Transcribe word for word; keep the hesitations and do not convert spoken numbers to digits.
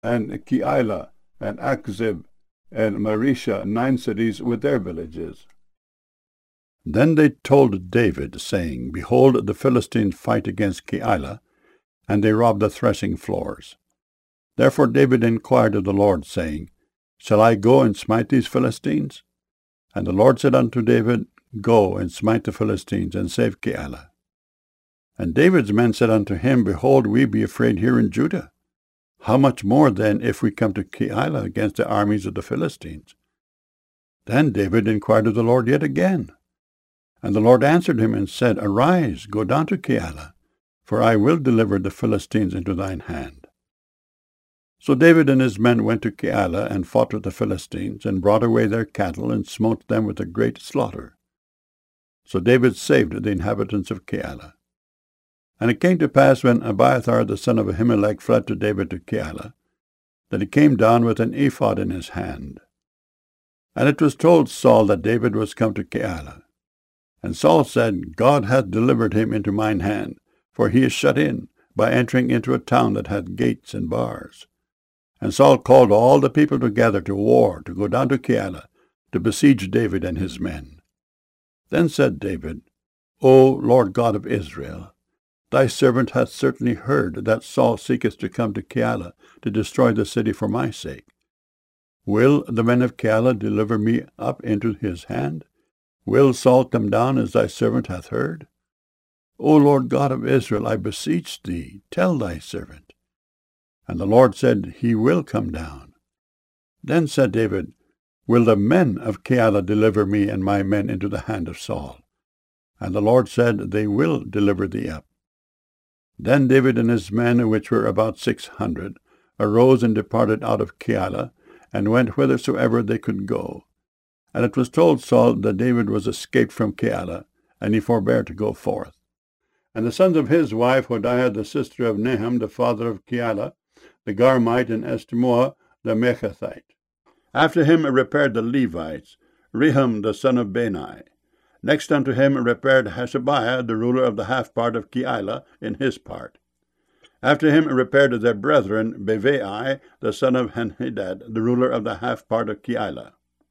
and Keilah, and Achzib, and Maresha, nine cities with their villages. Then they told David, saying, Behold, the Philistines fight against Keilah, and they rob the threshing floors. Therefore David inquired of the Lord, saying, Shall I go and smite these Philistines? And the Lord said unto David, Go and smite the Philistines, and save Keilah. And David's men said unto him, Behold, we be afraid here in Judah. How much more then if we come to Keilah against the armies of the Philistines? Then David inquired of the Lord yet again. And the Lord answered him and said, Arise, go down to Keilah, for I will deliver the Philistines into thine hand. So David and his men went to Keilah, and fought with the Philistines, and brought away their cattle, and smote them with a great slaughter. So David saved the inhabitants of Keilah. And it came to pass, when Abiathar the son of Ahimelech fled to David to Keilah, that he came down with an ephod in his hand. And it was told Saul that David was come to Keilah. And Saul said, God hath delivered him into mine hand, for he is shut in, by entering into a town that hath gates and bars. And Saul called all the people together to war, to go down to Keilah, to besiege David and his men. Then said David, O Lord God of Israel, thy servant hath certainly heard that Saul seeketh to come to Keilah to destroy the city for my sake. Will the men of Keilah deliver me up into his hand? Will Saul come down as thy servant hath heard? O Lord God of Israel, I beseech thee, tell thy servant. And the Lord said, He will come down. Then said David, Will the men of Keilah deliver me and my men into the hand of Saul? And the Lord said, They will deliver thee up. Then David and his men, which were about six hundred, arose and departed out of Keilah, and went whithersoever they could go. And it was told Saul that David was escaped from Keilah, and he forbare to go forth. And the sons of his wife, Hodiah the sister of Nahum, the father of Keilah, the Garmite, and Eshtemoa the Mechathite. After him repaired the Levites, Rehum the son of Bani. Next unto him repaired Hashabiah, the ruler of the half part of Keilah, in his part. After him repaired their brethren Bevai, the son of Henhadad, the ruler of the half part of Keilah.